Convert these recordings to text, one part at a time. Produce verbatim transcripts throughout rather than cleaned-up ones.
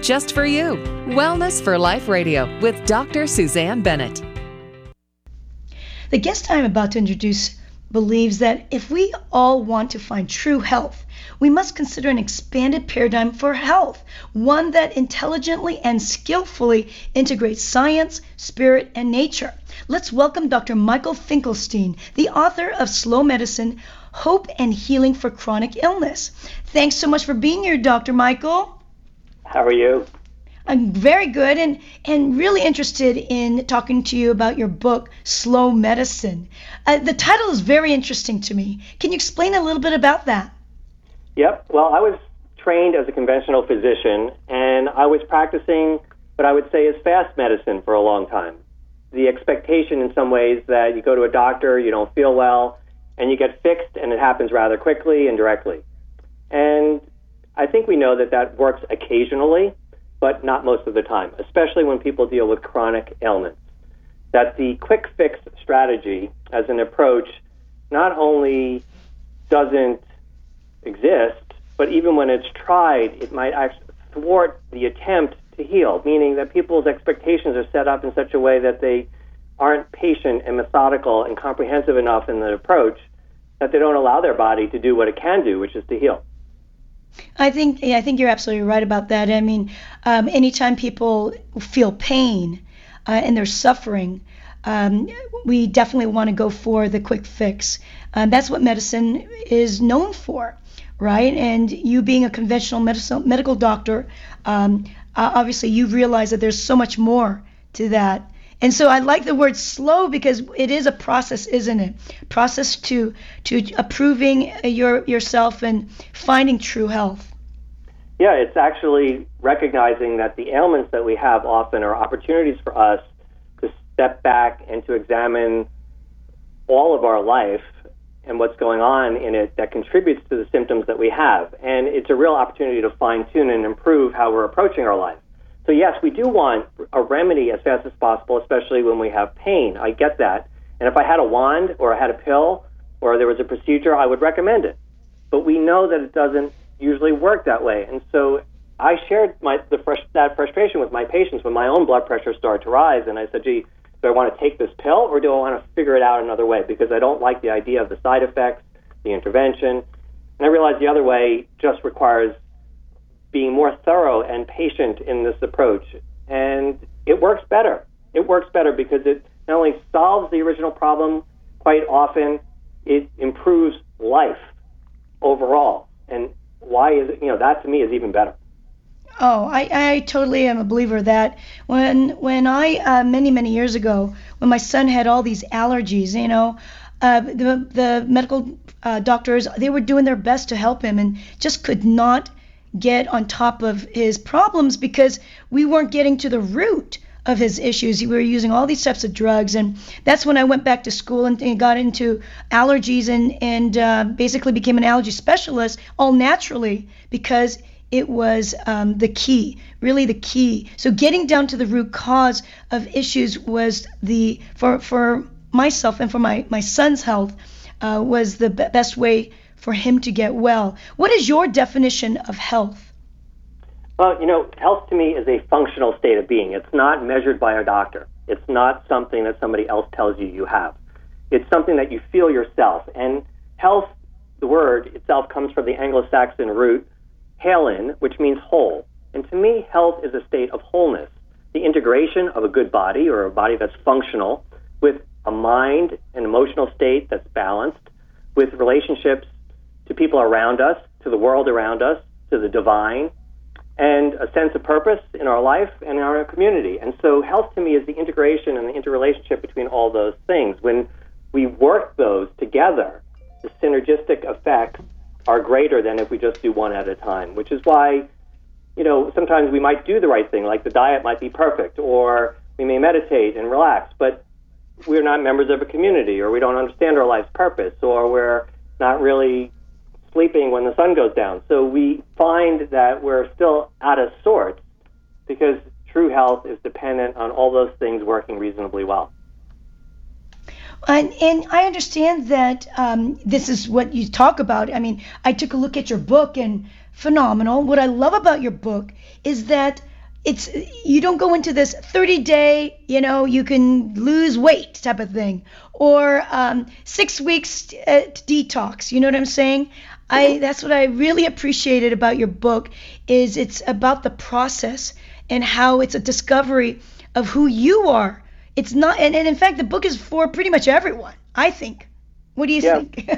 just for you. Wellness for Life Radio with Doctor Suzanne Bennett. The guest I'm about to introduce believes that if we all want to find true health, we must consider an expanded paradigm for health, one that intelligently and skillfully integrates science, spirit, and nature. Let's welcome Doctor Michael Finkelstein, the author of Slow Medicine, Hope and Healing for Chronic Illness. Thanks so much for being here, Doctor Michael. How are you? I'm very good and, and really interested in talking to you about your book, Slow Medicine. Uh, the title is very interesting to me. Can you explain a little bit about that? Yep. Well, I was trained as a conventional physician, and I was practicing what I would say is fast medicine for a long time. The expectation in some ways that you go to a doctor, you don't feel well, and you get fixed, and it happens rather quickly and directly. And I think we know that that works occasionally, but not most of the time, especially when people deal with chronic ailments. That the quick fix strategy as an approach not only doesn't exist, but even when it's tried, it might actually thwart the attempt to heal, meaning that people's expectations are set up in such a way that they aren't patient and methodical and comprehensive enough in the approach that they don't allow their body to do what it can do, which is to heal. I think I think you're absolutely right about that. I mean, um, anytime people feel pain uh, and they're suffering, um, we definitely want to go for the quick fix. Uh, that's what medicine is known for, right? And you being a conventional medicine, medical doctor, um, uh, obviously you realize that there's so much more to that. And so I like the word slow because it is a process, isn't it? Process to to approving your yourself and finding true health. Yeah, it's actually recognizing that the ailments that we have often are opportunities for us to step back and to examine all of our life and what's going on in it that contributes to the symptoms that we have. And it's a real opportunity to fine-tune and improve how we're approaching our life. So yes, we do want a remedy as fast as possible, especially when we have pain. I get that. And if I had a wand or I had a pill or there was a procedure, I would recommend it. But we know that it doesn't usually work that way. And so I shared my, the frust- that frustration with my patients when my own blood pressure started to rise. And I said, gee, do I want to take this pill or do I want to figure it out another way? Because I don't like the idea of the side effects, the intervention. And I realized the other way just requires being more thorough and patient in this approach. And it works better. It works better because it not only solves the original problem, quite often it improves life overall. And why is it, you know, that to me is even better. Oh, I, I totally am a believer of that. When when I, uh, many, many years ago, when my son had all these allergies, you know, uh, the, the medical uh, doctors, they were doing their best to help him and just could not get on top of his problems because we weren't getting to the root of his issues. We were using all these types of drugs, and that's when I went back to school and, and got into allergies and, and uh, basically became an allergy specialist, all naturally, because it was um, the key, really the key. So getting down to the root cause of issues was the, for, for myself and for my, my son's health, uh, was the b- best way for him to get well. What is your definition of health? Well, you know, health to me is a functional state of being. It's not measured by a doctor. It's not something that somebody else tells you you have. It's something that you feel yourself. And health, the word itself comes from the Anglo-Saxon root halen, which means whole. And to me, health is a state of wholeness, the integration of a good body or a body that's functional with a mind and emotional state that's balanced, with relationships to people around us, to the world around us, to the divine, and a sense of purpose in our life and in our community. And so health to me is the integration and the interrelationship between all those things. When we work those together, the synergistic effects are greater than if we just do one at a time, which is why, you know, sometimes we might do the right thing, like the diet might be perfect, or we may meditate and relax, but we're not members of a community, or we don't understand our life's purpose, or we're not really sleeping when the sun goes down. So we find that we're still out of sorts because true health is dependent on all those things working reasonably well. And, and I understand that um, this is what you talk about. I mean, I took a look at your book and phenomenal. What I love about your book is that it's you don't go into this thirty day, you know, you can lose weight type of thing, or um, six weeks uh, detox. You know what I'm saying? I that's what I really appreciated about your book, is it's about the process and how it's a discovery of who you are. It's not, and, and in fact, the book is for pretty much everyone, I think. What do you yeah. think?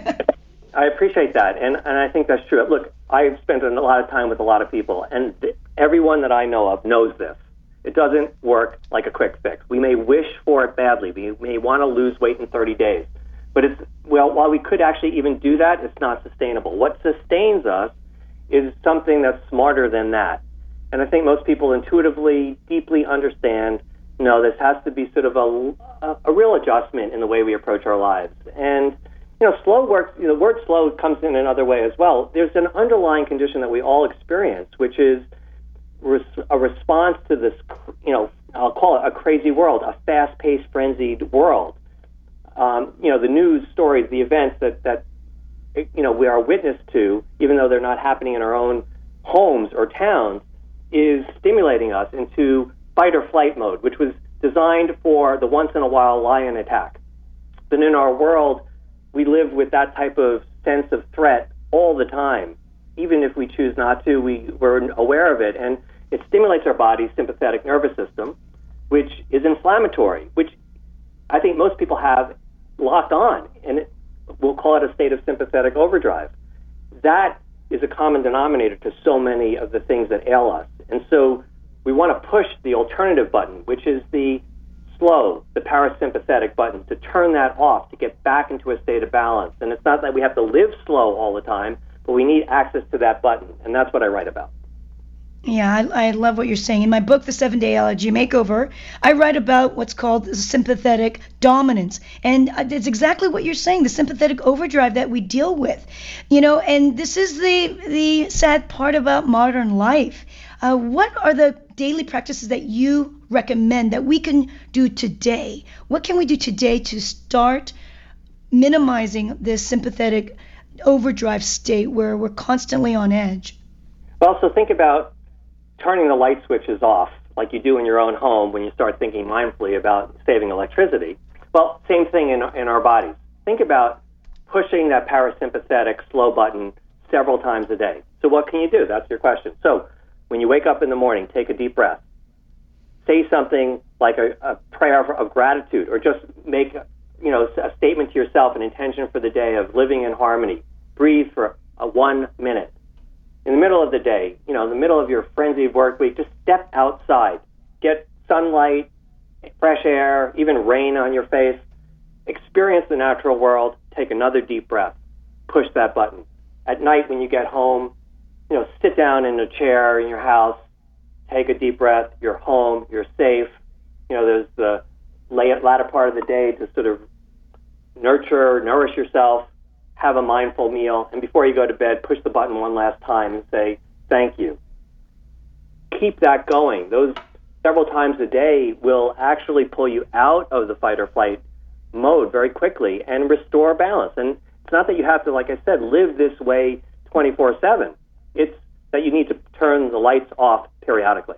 I appreciate that, and, and I think that's true. Look, I've spent a lot of time with a lot of people, and everyone that I know of knows this. It doesn't work like a quick fix. We may wish for it badly. We may want to lose weight in thirty days. But it's, well, while we could actually even do that, it's not sustainable. What sustains us is something that's smarter than that. And I think most people intuitively, deeply understand, you know, this has to be sort of a, a, a real adjustment in the way we approach our lives. And, you know, slow works, you know, the word slow comes in another way as well. There's an underlying condition that we all experience, which is res- a response to this, you know, I'll call it a crazy world, a fast-paced, frenzied world. Um, you know, the news stories, the events that, that, you know, we are witness to, even though they're not happening in our own homes or towns, is stimulating us into fight or flight mode, which was designed for the once-in-a-while lion attack. But in our world, we live with that type of sense of threat all the time. Even if we choose not to, we, we're aware of it. And it stimulates our body's sympathetic nervous system, which is inflammatory, which I think most people have locked on. And it, we'll call it a state of sympathetic overdrive. That is a common denominator to so many of the things that ail us. And so we want to push the alternative button, which is the slow, the parasympathetic button, to turn that off, to get back into a state of balance. And it's not that we have to live slow all the time, but we need access to that button. And that's what I write about. Yeah, I, I love what you're saying. In my book, The Seven-Day Allergy Makeover, I write about what's called sympathetic dominance. And it's exactly what you're saying, the sympathetic overdrive that we deal with. You know, and this is the the sad part about modern life. Uh, what are the daily practices that you recommend that we can do today? What can we do today to start minimizing this sympathetic overdrive state where we're constantly on edge? Well, so think about turning the light switches off like you do in your own home when you start thinking mindfully about saving electricity. Well, same thing in, in our bodies. Think about pushing that parasympathetic slow button several times a day. So what can you do? That's your question. So when you wake up in the morning, take a deep breath. Say something like a, a prayer of gratitude, or just make, you know, a statement to yourself, an intention for the day of living in harmony. Breathe for a one minute. In the middle of the day, you know, in the middle of your frenzied work week, just step outside. Get sunlight, fresh air, even rain on your face. Experience the natural world. Take another deep breath. Push that button. At night when you get home, you know, sit down in a chair in your house. Take a deep breath. You're home. You're safe. You know, there's the latter part of the day to sort of nurture, nourish yourself. Have a mindful meal, and before you go to bed, push the button one last time and say, thank you. Keep that going. Those several times a day will actually pull you out of the fight or flight mode very quickly and restore balance. And it's not that you have to, like I said, live this way twenty-four seven. It's that you need to turn the lights off periodically.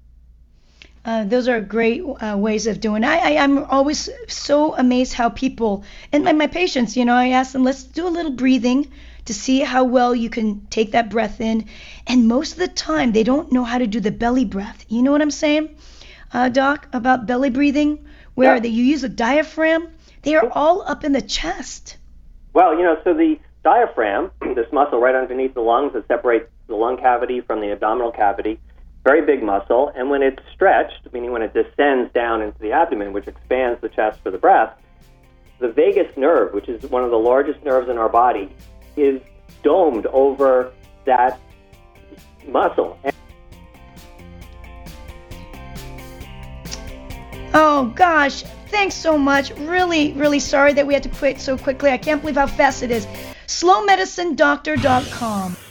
Uh, those are great uh, ways of doing it. I, I, I'm always so amazed how people, and my, my patients, you know, I ask them, let's do a little breathing to see how well you can take that breath in. And most of the time, they don't know how to do the belly breath. You know what I'm saying, uh, Doc, about belly breathing, where yeah. they, you use a diaphragm? They are all up in the chest. Well, you know, so the diaphragm, this muscle right underneath the lungs that separates the lung cavity from the abdominal cavity, very big muscle, and when it's stretched, meaning when it descends down into the abdomen, which expands the chest for the breath, the vagus nerve, which is one of the largest nerves in our body, is domed over that muscle. Oh, gosh. Thanks so much. Really, really sorry that we had to quit so quickly. I can't believe how fast it is. slow medicine doctor dot com